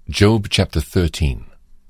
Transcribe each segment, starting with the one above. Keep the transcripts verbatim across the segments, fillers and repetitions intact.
Job chapter thirteen.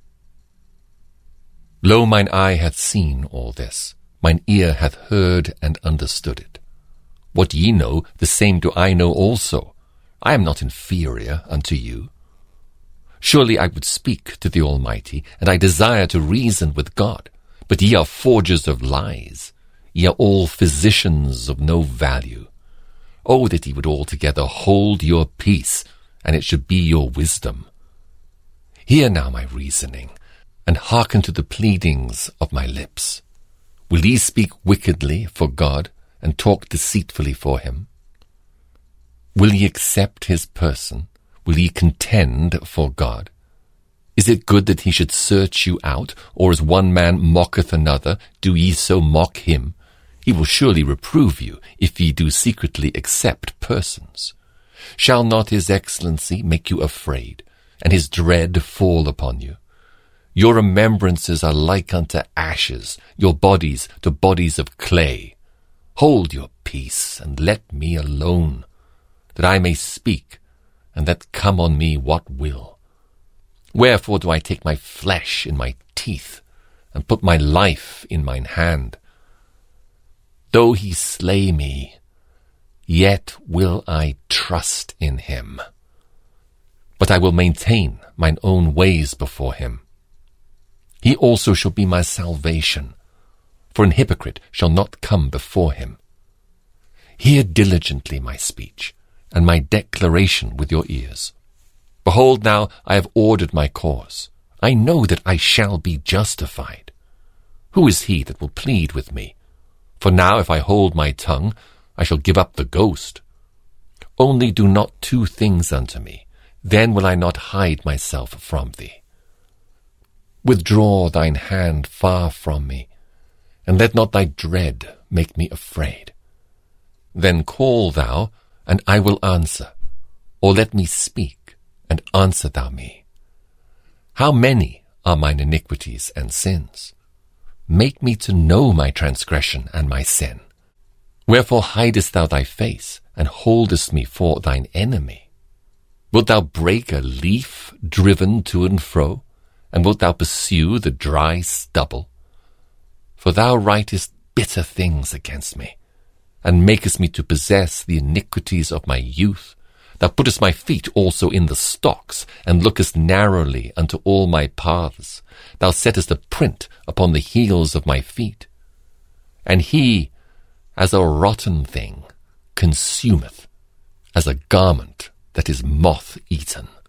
Lo, mine eye hath seen all this, mine ear hath heard and understood it. What ye know, the same do I know also. I am not inferior unto you. Surely I would speak to the Almighty, and I desire to reason with God. But ye are forgers of lies. Ye are all physicians of no value. Oh, that ye would altogether hold your peace, and it should be your wisdom. Hear now my reasoning, and hearken to the pleadings of my lips. Will ye speak wickedly for God, and talk deceitfully for him? Will ye accept his person? Will ye contend for God? Is it good that he should search you out, or as one man mocketh another, do ye so mock him? He will surely reprove you, if ye do secretly accept persons. Shall not his excellency make you afraid, and his dread fall upon you? Your remembrances are like unto ashes, your bodies to bodies of clay. Hold your peace, and let me alone, that I may speak, and let come on me what will. Wherefore do I take my flesh in my teeth, and put my life in mine hand? Though he slay me, yet will I trust in him. But I will maintain mine own ways before him. He also shall be my salvation, for an hypocrite shall not come before him. Hear diligently my speech, and my declaration with your ears. Behold, now I have ordered my cause. I know that I shall be justified. Who is he that will plead with me? For now if I hold my tongue, I shall give up the ghost. Only do not two things unto me, then will I not hide myself from thee. Withdraw thine hand far from me, and let not thy dread make me afraid. Then call thou, and I will answer, or let me speak, and answer thou me. How many are mine iniquities and sins? Make me to know my transgression and my sin. Wherefore hidest thou thy face, and holdest me for thine enemy? Wilt thou break a leaf driven to and fro, and wilt thou pursue the dry stubble? For thou writest bitter things against me, and makest me to possess the iniquities of my youth. Thou puttest my feet also in the stocks, and lookest narrowly unto all my paths. Thou settest a print upon the heels of my feet. And he, as a rotten thing, consumeth, as a garment that is moth-eaten.